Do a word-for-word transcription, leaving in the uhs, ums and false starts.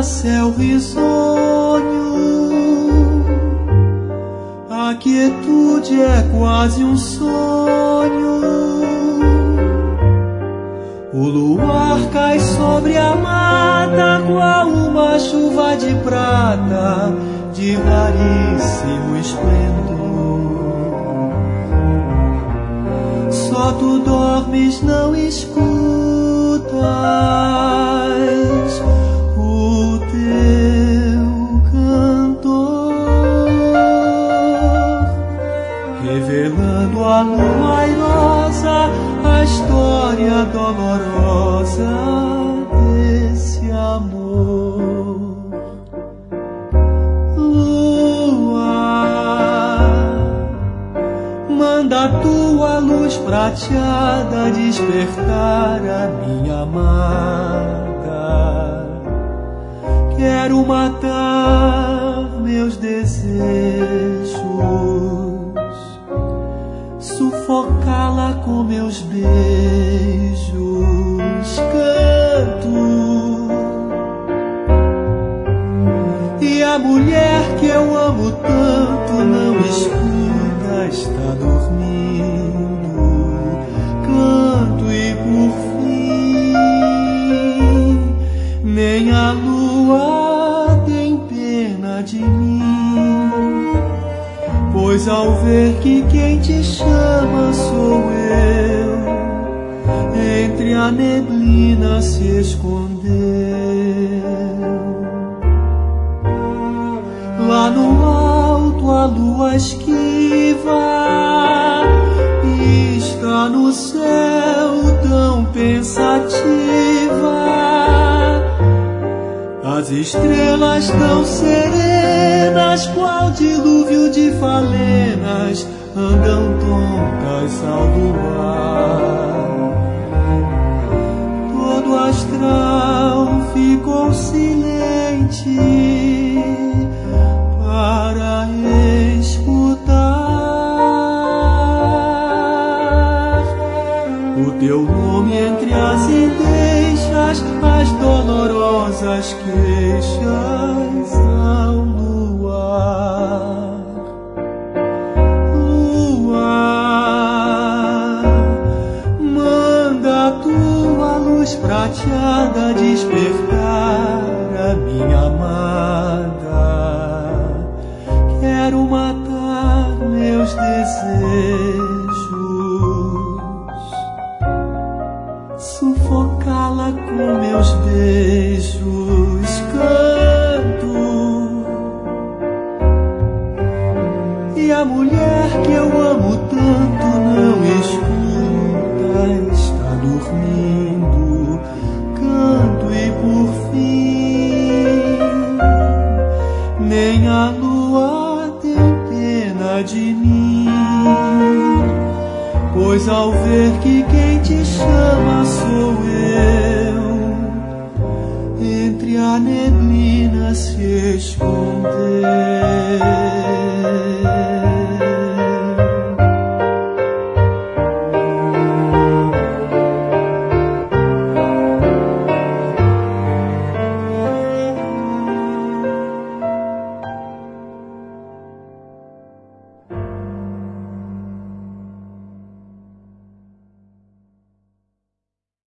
céu risonho. A quietude é quase um sonho. O luar cai sobre a mata qual uma chuva de prata de raríssimo esplendor. Só tu dormes, não escutas o teu cantor, revelando a lua airosa a história dolorosa desse amor. Manda a tua luz prateada despertar a minha amada. Quero matar meus desejos, sufocá-la com meus beijos. Canto, e a mulher que eu amo tanto não escuta, está dormindo. Canto e por fim nem a lua tem pena de mim, pois ao ver que quem te chama sou eu, entre a neblina se escondeu. Lá no alto a lua esquiva está no céu tão pensativa. As estrelas tão serenas, qual dilúvio de falenas, andam tontas ao luar. Todo astral ficou silente para escutar o teu nome entre as ideixas, as dolorosas queixas ao luar. Luar, manda a tua luz prateada despertar a minha amada. Quero matar meus desejos, sufocá-la com meus beijos. Canto, e a mulher que eu amo tanto não escuta, está dormindo. Canto e por fim nem a lua tem pena de mim, pois ao ver que quem te chama sou eu, entre a neblina se escondeu.